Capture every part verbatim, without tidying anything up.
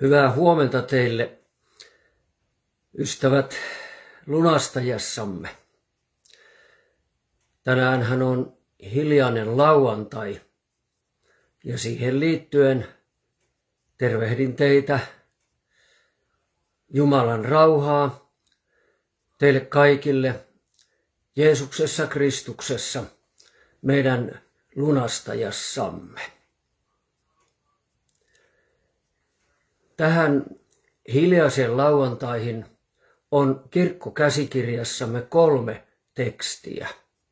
Hyvää huomenta teille, ystävät lunastajassamme. Tänäänhän on hiljainen lauantai ja siihen liittyen tervehdin teitä Jumalan rauhaa teille kaikille Jeesuksessa Kristuksessa, meidän lunastajassamme. Tähän hiljaiseen lauantaihin on kirkkokäsikirjassamme kolme tekstiä.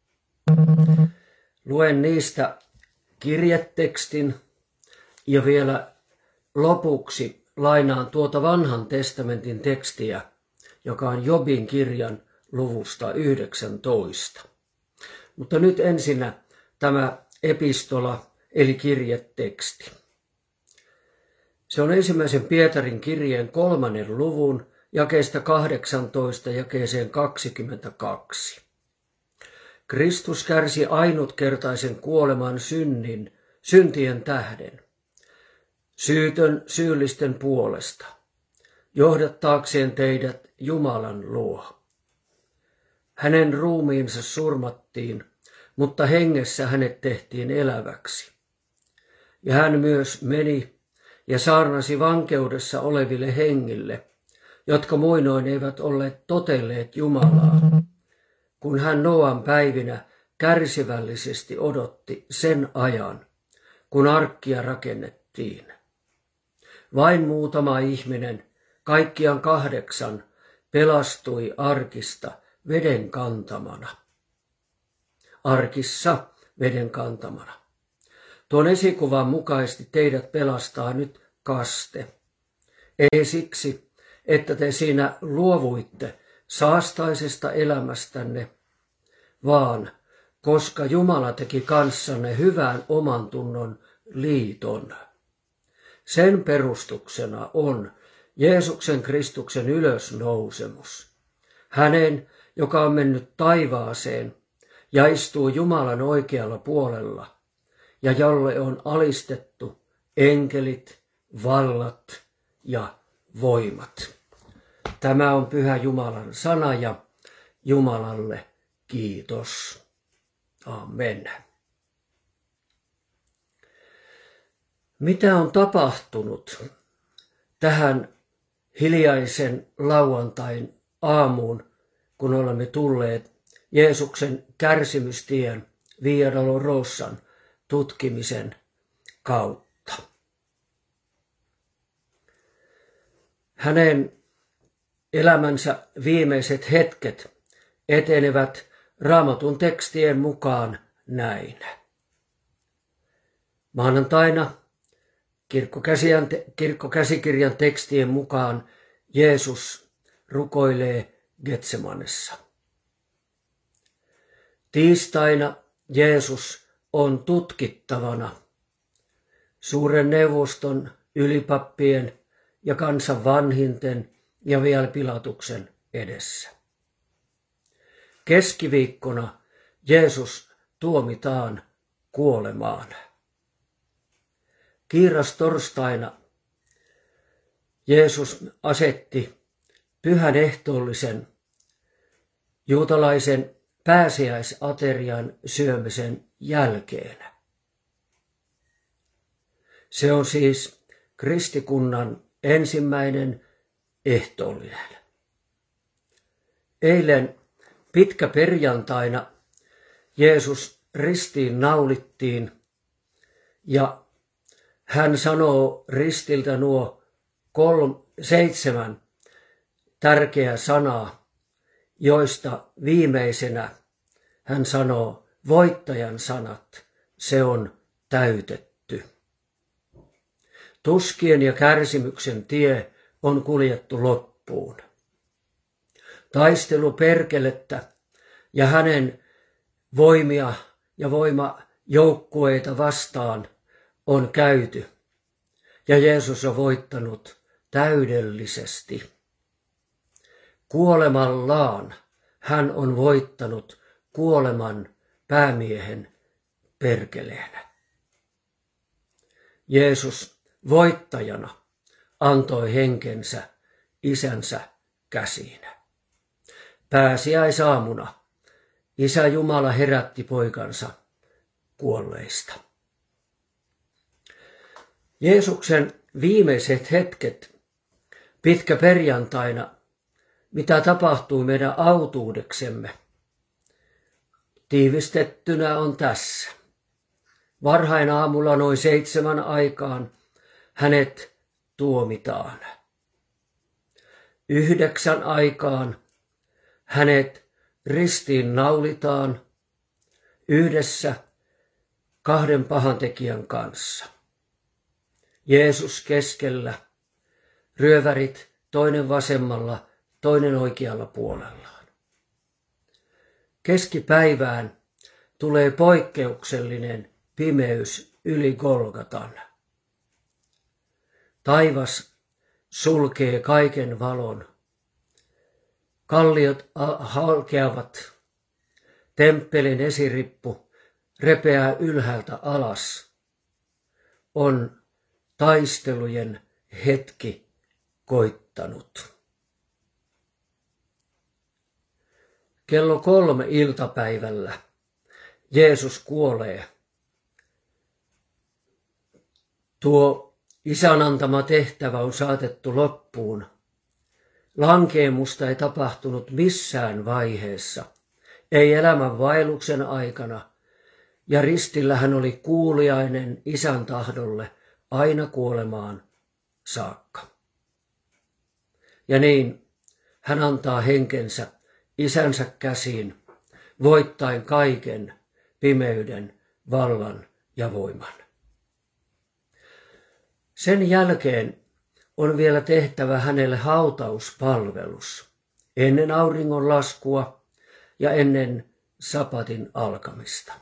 Luen niistä kirjetekstin ja vielä lopuksi lainaan tuota vanhan testamentin tekstiä, joka on Jobin kirjan luvusta yhdeksäntoista. Mutta nyt ensinnä tämä epistola eli kirjeteksti. Se on ensimmäisen Pietarin kirjeen kolmannen luvun jakeesta kahdeksantoista jakeeseen kaksikymmentäkaksi. Kristus kärsi ainutkertaisen kuoleman synnin, syntien tähden, syytön syyllisten puolesta, johdattaakseen teidät Jumalan luo. Hänen ruumiinsa surmattiin, mutta hengessä hänet tehtiin eläväksi. Ja hän myös meni ja saarnasi vankeudessa oleville hengille, jotka muinoin eivät olleet totelleet Jumalaa, kun hän Noan päivinä kärsivällisesti odotti sen ajan, kun arkkia rakennettiin. Vain muutama ihminen, kaikkiaan kahdeksan, pelastui arkista veden kantamana. Arkissa veden kantamana. Tuon esikuvan mukaisesti teidät pelastaa nyt kaste. Ei siksi, että te siinä luovuitte saastaisesta elämästänne, vaan koska Jumala teki kanssanne hyvän oman tunnon liiton. Sen perustuksena on Jeesuksen Kristuksen ylösnousemus. Hänen, joka on mennyt taivaaseen ja istuu Jumalan oikealla puolella, ja jolle on alistettu enkelit, vallat ja voimat. Tämä on pyhä Jumalan sana ja Jumalalle kiitos. Amen. Mitä on tapahtunut tähän hiljaisen lauantain aamuun, kun olemme tulleet Jeesuksen kärsimystien Via Dolorosan tutkimisen kautta? Hänen elämänsä viimeiset hetket etenevät Raamatun tekstien mukaan näin. Maanantaina kirkkokäsikirjan tekstien mukaan Jeesus rukoilee Getsemanessa. Tiistaina Jeesus on tutkittavana suuren neuvoston, ylipappien ja kansan vanhinten ja vielä Pilatuksen edessä. Keskiviikkona Jeesus tuomitaan kuolemaan. Kiirastorstaina Jeesus asetti pyhän ehtoollisen juutalaisen pääsiäisaterian syömisen jälkeen. Se on siis kristikunnan ensimmäinen ehtoollinen. Eilen pitkäperjantaina Jeesus ristiin naulittiin ja hän sanoo ristiltä nuo kolme, seitsemän tärkeää sanaa, joista viimeisenä hän sanoo voittajan sanat, se on täytetty. Tuskien ja kärsimyksen tie on kuljettu loppuun. Taistelu perkelettä ja hänen voimia ja voimajoukkueita vastaan on käyty ja Jeesus on voittanut täydellisesti. Kuolemallaan hän on voittanut kuoleman päämiehen perkeleenä. Jeesus voittajana antoi henkensä isänsä käsiin. Pääsiäisaamuna Isä Jumala herätti poikansa kuolleista. Jeesuksen viimeiset hetket pitkä perjantaina, mitä tapahtui meidän autuudeksemme, tiivistettynä on tässä. Varhain aamulla noin seitsemän aikaan hänet tuomitaan. Yhdeksän aikaan hänet ristiin naulitaan yhdessä kahden pahantekijän kanssa. Jeesus keskellä, ryövärit toinen vasemmalla, toinen oikealla puolellaan. Keskipäivään tulee poikkeuksellinen pimeys yli Golgatan. Taivas sulkee kaiken valon. Kalliot halkeavat. Temppelin esirippu repeää ylhäältä alas. On taistelujen hetki koittanut. Kello kolme iltapäivällä Jeesus kuolee. Tuo Isän antama tehtävä on saatettu loppuun. Lankeemusta ei tapahtunut missään vaiheessa, ei elämän vaelluksen aikana, ja ristillä hän oli kuuliainen Isän tahdolle aina kuolemaan saakka. Ja niin hän antaa henkensä Isänsä käsiin, voittaen kaiken pimeyden, vallan ja voiman. Sen jälkeen on vielä tehtävä hänelle hautauspalvelus ennen auringon laskua ja ennen sapatin alkamista.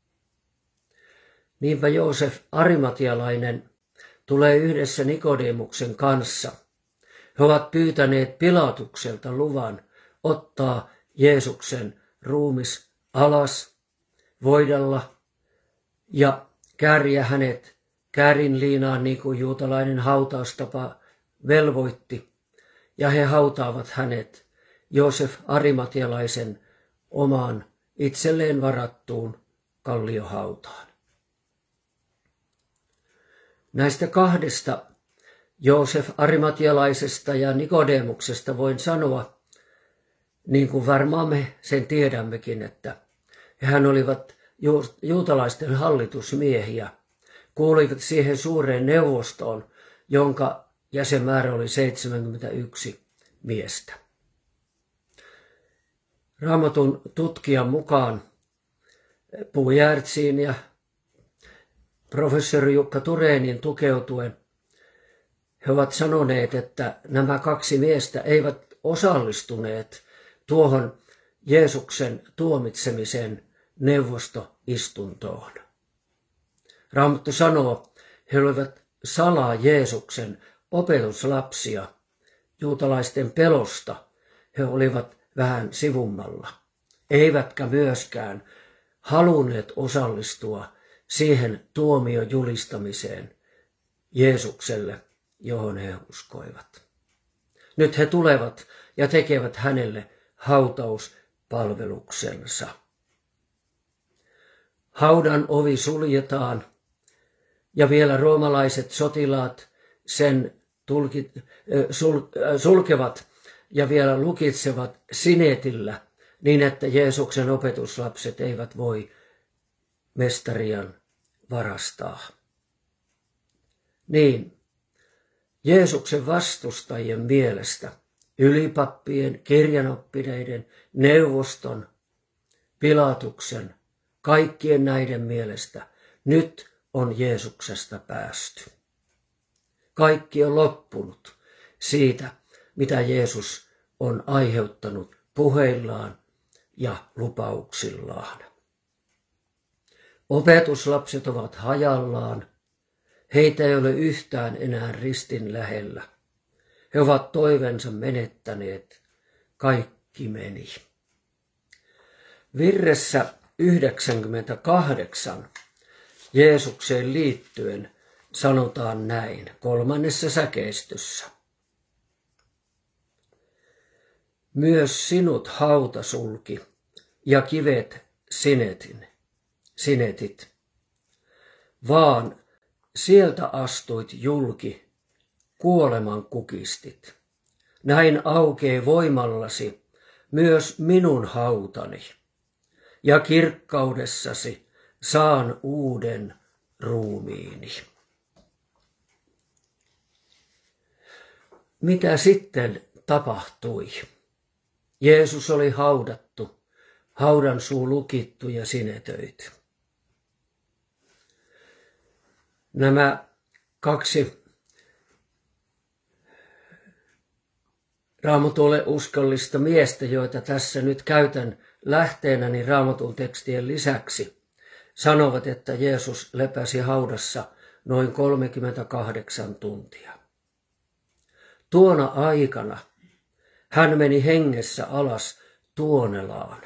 Niinpä Joosef Arimatialainen tulee yhdessä Nikodemuksen kanssa. He ovat pyytäneet Pilatukselta luvan ottaa Jeesuksen ruumis alas, voidella ja kääriä hänet käärinliinaan, niin kuin juutalainen hautaustapa velvoitti, ja he hautaavat hänet Joosef Arimatialaisen omaan itselleen varattuun kalliohautaan. Näistä kahdesta, Joosef Arimatialaisesta ja Nikodemuksesta, voin sanoa, niin kuin varmaan me sen tiedämmekin, että hän olivat juutalaisten hallitusmiehiä, kuuluivat siihen suureen neuvostoon, jonka jäsenmäärä oli seitsemänkymmentäyksi miestä. Raamatun tutkijan mukaan Puujärtsiin ja professori Jukka Turenin tukeutuen he ovat sanoneet, että nämä kaksi miestä eivät osallistuneet tuohon Jeesuksen tuomitsemisen neuvostoistuntoon. Raamattu sanoo, he olivat salaa Jeesuksen opetuslapsia. Juutalaisten pelosta he olivat vähän sivummalla, eivätkä myöskään halunneet osallistua siihen tuomion julistamiseen Jeesukselle, johon he uskoivat. Nyt he tulevat ja tekevät hänelle hautauspalveluksensa. Haudan ovi suljetaan ja vielä roomalaiset sotilaat sen tulkit, sul, sulkevat ja vielä lukitsevat sineetillä niin, että Jeesuksen opetuslapset eivät voi mestarian varastaa. Niin, Jeesuksen vastustajien mielestä, ylipappien, kirjanoppineiden, neuvoston, Pilatuksen, kaikkien näiden mielestä nyt on Jeesuksesta päästy. Kaikki on loppunut siitä, mitä Jeesus on aiheuttanut puheillaan ja lupauksillaan. Opetuslapset ovat hajallaan. Heitä ei ole yhtään enää ristin lähellä. He ovat toivensa menettäneet. Kaikki meni. Virressä yhdeksänkymmentäkahdeksan Jeesukseen liittyen sanotaan näin kolmannessa säkeistössä. Myös sinut hauta sulki ja kivet sinetin, sinetit, vaan sieltä astuit julki, kuoleman kukistit. Näin aukee voimallasi myös minun hautani, ja kirkkaudessasi saan uuden ruumiini. Mitä sitten tapahtui? Jeesus oli haudattu, haudan suu lukittu ja sinetöity. Nämä kaksi Raamatulle uskollista miestä, joita tässä nyt käytän lähteenäni Raamatun tekstien lisäksi, sanovat, että Jeesus lepäsi haudassa noin kolmekymmentäkahdeksan tuntia. Tuona aikana hän meni hengessä alas Tuonelaan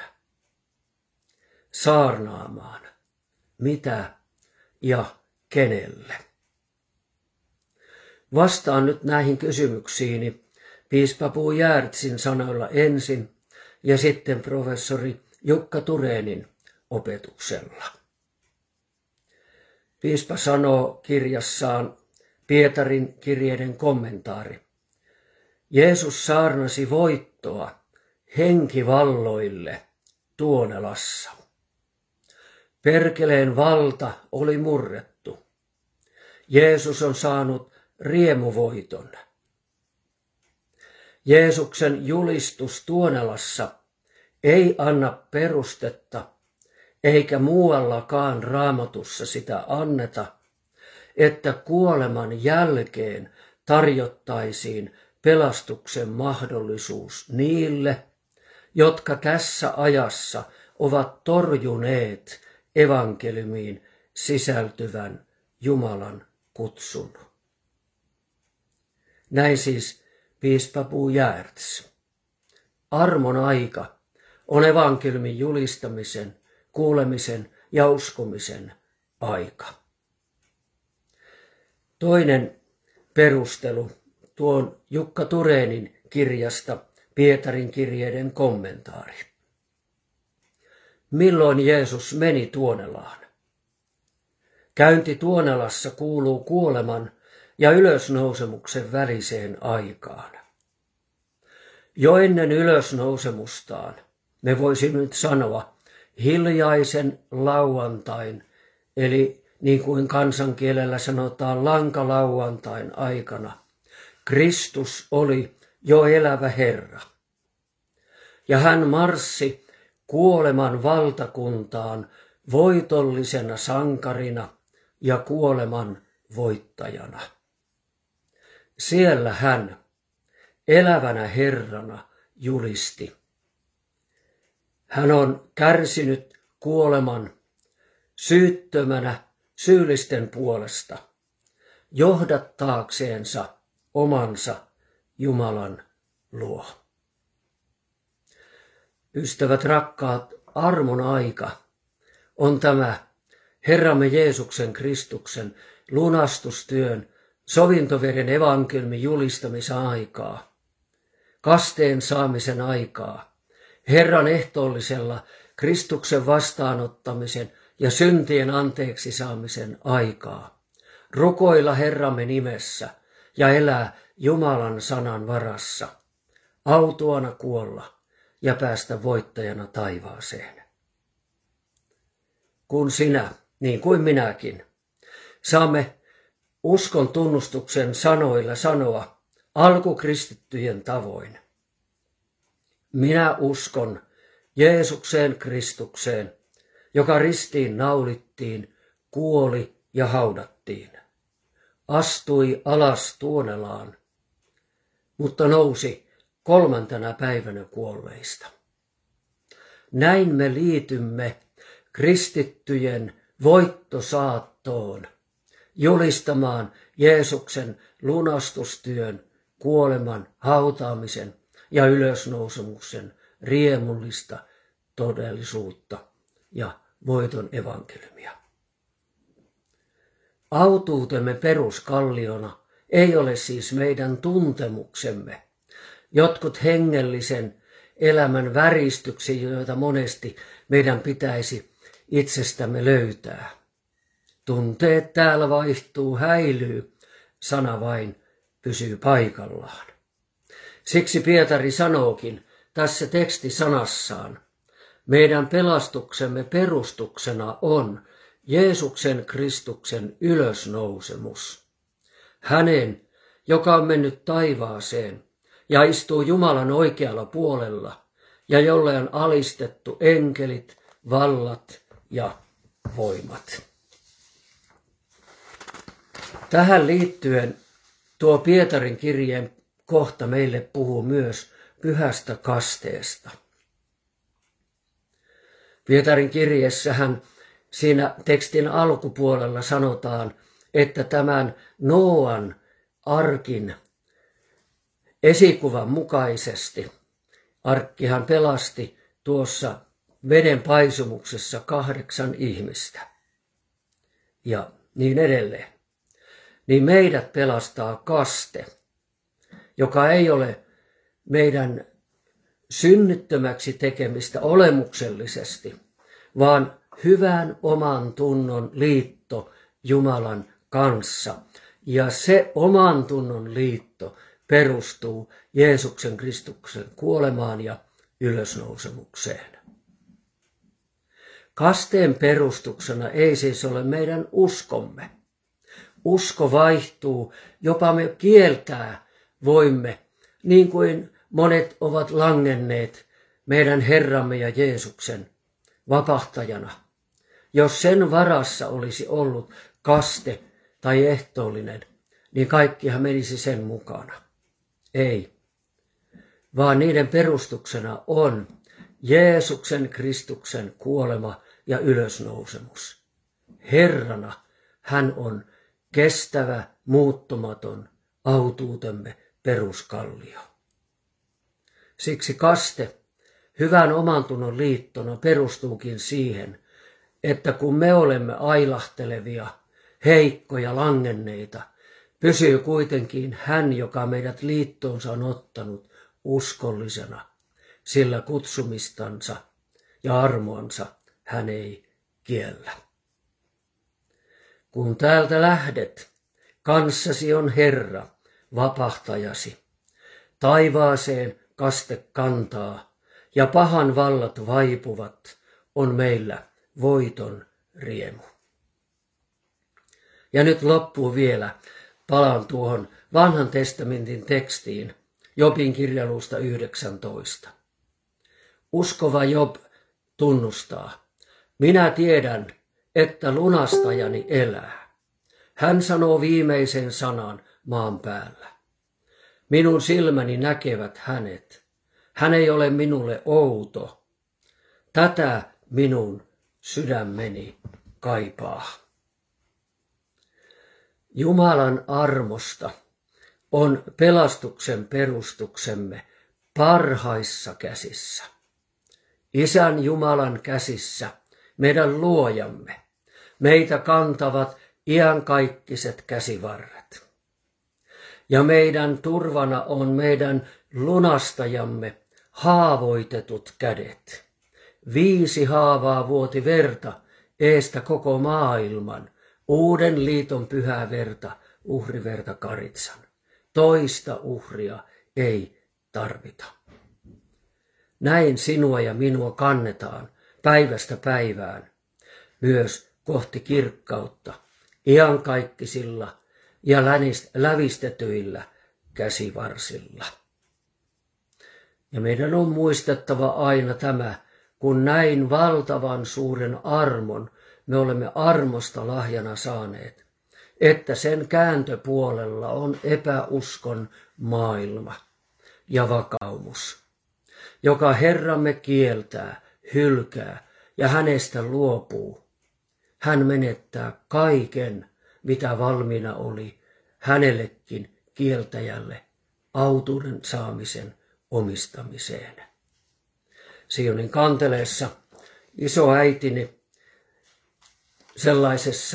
saarnaamaan, mitä ja kenelle. Vastaan nyt näihin kysymyksiini piispa Bo Giertzin sanoilla ensin ja sitten professori Jukka Turenin opetuksella. Piispa sanoo kirjassaan Pietarin kirjeiden kommentaari. Jeesus saarnasi voittoa henkivalloille Tuonelassa. Perkeleen valta oli murrettu. Jeesus on saanut riemuvoiton. Jeesuksen julistus Tuonelassa ei anna perustetta, eikä muuallakaan Raamatussa sitä anneta, että kuoleman jälkeen tarjottaisiin pelastuksen mahdollisuus niille, jotka tässä ajassa ovat torjuneet evankeliumiin sisältyvän Jumalan kutsun. Näin siis piispa Bo Giertz. Armon aika on evankeliumin julistamisen, kuulemisen ja uskomisen aika. Toinen perustelu tuon Jukka Turenin kirjasta Pietarin kirjeiden kommentaari. Milloin Jeesus meni Tuonelaan? Käynti Tuonelassa kuuluu kuoleman ja ylösnousemuksen väliseen aikaan. Jo ennen ylösnousemustaan, me voisimme nyt sanoa, hiljaisen lauantain, eli niin kuin kansankielellä sanotaan lankalauantain aikana, Kristus oli jo elävä Herra. Ja hän marssi kuoleman valtakuntaan voitollisena sankarina ja kuoleman voittajana. Siellä hän elävänä Herrana julisti. Hän on kärsinyt kuoleman syyttömänä syyllisten puolesta, johdattaakseensa omansa Jumalan luo. Ystävät rakkaat, armon aika on tämä Herramme Jeesuksen Kristuksen lunastustyön sovintoveren evankeliumin julistamisaikaa, kasteen saamisen aikaa, Herran ehtoollisella Kristuksen vastaanottamisen ja syntien anteeksi saamisen aikaa, rukoilla Herramme nimessä ja elää Jumalan sanan varassa, autuana kuolla ja päästä voittajana taivaaseen. Kun sinä, niin kuin minäkin, saamme uskon tunnustuksen sanoilla sanoa alkukristittyjen tavoin. Minä uskon Jeesukseen Kristukseen, joka ristiin naulittiin, kuoli ja haudattiin. Astui alas Tuonelaan, mutta nousi kolmantena päivänä kuolleista. Näin me liitymme kristittyjen voittosaattoon, julistamaan Jeesuksen lunastustyön, kuoleman, hautaamisen ja ylösnousemuksen riemullista todellisuutta ja voiton evankeliumia. Autuutemme peruskalliona ei ole siis meidän tuntemuksemme, jotkut hengellisen elämän väristyksiä, joita monesti meidän pitäisi itsestämme löytää. Tunteet täällä vaihtuu, häilyy, sana vain pysyy paikallaan. Siksi Pietari sanookin tässä tekstisanassaan, meidän pelastuksemme perustuksena on Jeesuksen Kristuksen ylösnousemus. Hänen, joka on mennyt taivaaseen ja istuu Jumalan oikealla puolella ja jolle on alistettu enkelit, vallat ja voimat. Tähän liittyen tuo Pietarin kirjeen kohta meille puhuu myös pyhästä kasteesta. Pietarin kirjeessähän siinä tekstin alkupuolella sanotaan, että tämän Nooan arkin esikuvan mukaisesti arkkihan pelasti tuossa veden paisumuksessa kahdeksan ihmistä ja niin edelleen. Niin meidät pelastaa kaste, joka ei ole meidän synnyttömäksi tekemistä olemuksellisesti, vaan hyvän oman tunnon liitto Jumalan kanssa. Ja se oman tunnon liitto perustuu Jeesuksen Kristuksen kuolemaan ja ylösnousemukseen. Kasteen perustuksena ei siis ole meidän uskomme. Usko vaihtuu, jopa me kieltää voimme, niin kuin monet ovat langenneet meidän Herramme ja Jeesuksen vapahtajana. Jos sen varassa olisi ollut kaste tai ehtoollinen, niin kaikkihan menisi sen mukana. Ei, vaan niiden perustuksena on Jeesuksen Kristuksen kuolema ja ylösnousemus. Herrana hän on kestävä, muuttumaton, autuutemme peruskallio. Siksi kaste hyvän omantunnon liittona perustuukin siihen, että kun me olemme ailahtelevia, heikkoja, langenneita, pysyy kuitenkin hän, joka meidät liittoonsa on ottanut uskollisena, sillä kutsumistansa ja armoansa hän ei kiellä. Kun täältä lähdet, kanssasi on Herra, vapahtajasi. Taivaaseen kaste kantaa ja pahan vallat vaipuvat, on meillä voiton riemu. Ja nyt loppuu vielä, palaan tuohon vanhan testamentin tekstiin, Jobin kirjaluusta yhdeksäntoista. Uskova Job tunnustaa, minä tiedän, että lunastajani elää. Hän sanoo viimeisen sanan maan päällä. Minun silmäni näkevät hänet. Hän ei ole minulle outo. Tätä minun sydämeni kaipaa. Jumalan armosta on pelastuksen perustuksemme parhaissa käsissä. Isän Jumalan käsissä, meidän luojamme. Meitä kantavat iänkaikkiset käsivarret. Ja meidän turvana on meidän lunastajamme haavoitetut kädet. Viisi haavaa vuoti verta eestä koko maailman, uuden liiton pyhää verta, uhriverta Karitsan. Toista uhria ei tarvita. Näin sinua ja minua kannetaan päivästä päivään, myös kohti kirkkautta, iankaikkisilla ja lävistetyillä käsivarsilla. Ja meidän on muistettava aina tämä, kun näin valtavan suuren armon me olemme armosta lahjana saaneet, että sen kääntöpuolella on epäuskon maailma ja vakaumus, joka Herramme kieltää, hylkää ja hänestä luopuu. Hän menettää kaiken, mitä valmiina oli hänellekin kieltäjälle autuuden saamisen omistamiseen. Sionin kanteleessa isoäitini sellaisessa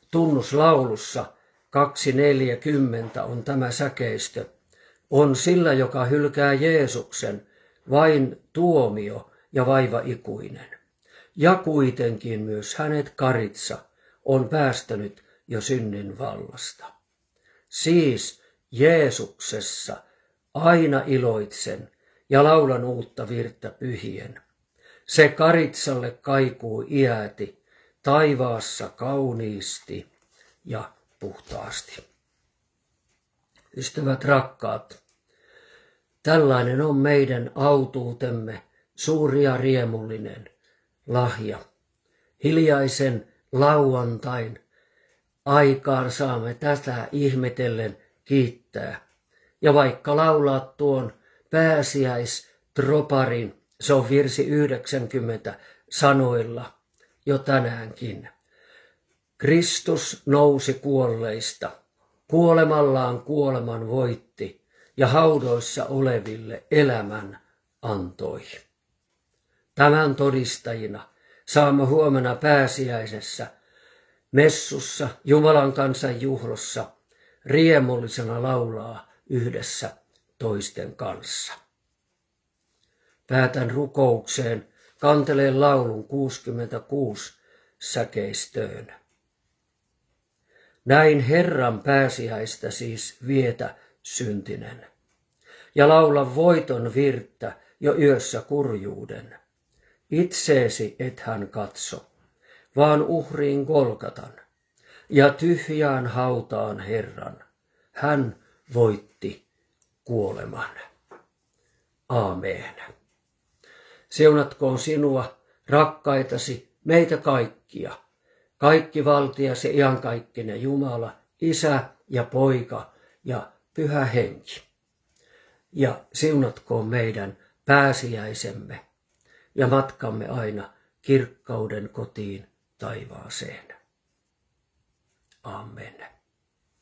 tunnuslaulussa kaksi neljäkymmentä on tämä säkeistö. On sillä, joka hylkää Jeesuksen, vain tuomio ja vaiva ikuinen. Ja kuitenkin myös hänet Karitsa on päästänyt jo synnin vallasta. Siis Jeesuksessa aina iloitsen ja laulan uutta virttä pyhien. Se Karitsalle kaikuu iäti, taivaassa kauniisti ja puhtaasti. Ystävät rakkaat, tällainen on meidän autuutemme suuri ja riemullinen lahja. Hiljaisen lauantain aikaan saamme tätä ihmetellen kiittää. Ja vaikka laulaa tuon pääsiäistroparin, se on virsi yhdeksänkymmentä sanoilla jo tänäänkin. Kristus nousi kuolleista, kuolemallaan kuoleman voitti ja haudoissa oleville elämän antoi. Tämän todistajina saamme huomenna pääsiäisessä messussa Jumalan kansan juhlossa riemullisena laulaa yhdessä toisten kanssa. Päätän rukoukseen, kanteleen laulun kuusikymmentäkuusi säkeistöön. Näin Herran pääsiäistä siis vietä syntinen, ja laula voiton virttä jo yössä kurjuuden. Itseesi et hän katso, vaan uhriin Golgatan, ja tyhjään hautaan Herran. Hän voitti kuoleman. Aamen. Siunatkoon sinua, rakkaitasi, meitä kaikkia, kaikki valtiasi iankaikkinen Jumala, Isä ja Poika ja Pyhä Henki. Ja siunatkoon meidän pääsiäisemme ja matkamme aina kirkkauden kotiin taivaaseen. Amen.